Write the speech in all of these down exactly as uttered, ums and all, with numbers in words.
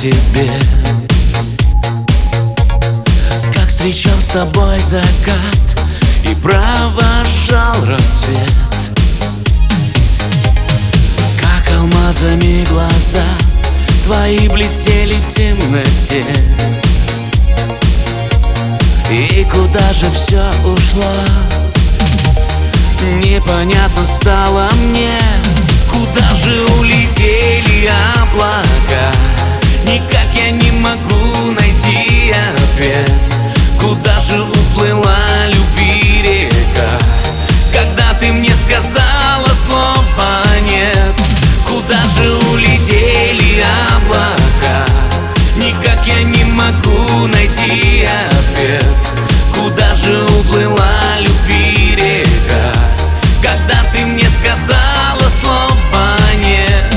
тебе. Как встречал с тобой закат и провожал рассвет, как алмазами глаза твои блестели в темноте. И куда же все ушло? Непонятно стало мне. Куда же улетели облака? Никак я не могу найти ответ. Куда же уплыла любви река, когда ты мне сказала слова нет? Куда же улетели облака? Никак я не могу найти ответ. Куда же уплыла любви река, когда ты мне сказала слова нет?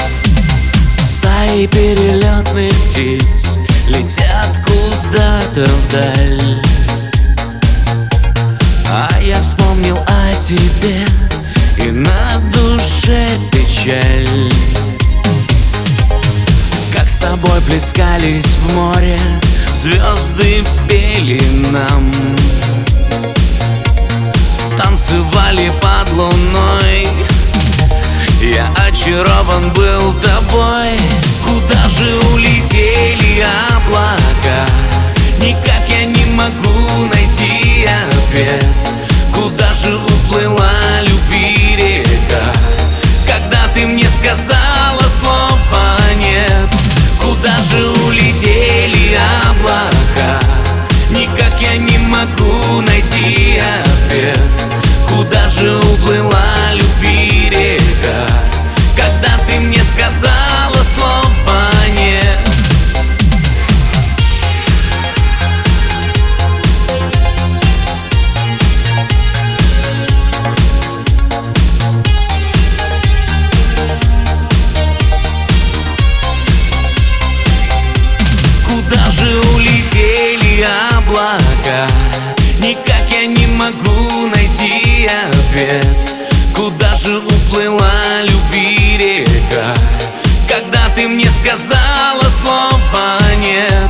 Стаи перелетных птиц летят куда-то вдаль, а я вспомнил о тебе, и на душе печаль. Как с тобой плескались в море звезды, пели нам, танцевали под луной. Я очарован был тобой. Куда же улетели облака? Никак я не могу найти ответ. Куда же уплыла любви река, когда ты мне сказала слова нет? Куда же улетели облака? Никак я не могу найти ответ. Куда же уплыла любви река, когда ты мне сказала слова нет? Куда же улетели облака? Никак я не могу найти ответ. Куда же уплыла любви река, когда ты мне сказала слова нет?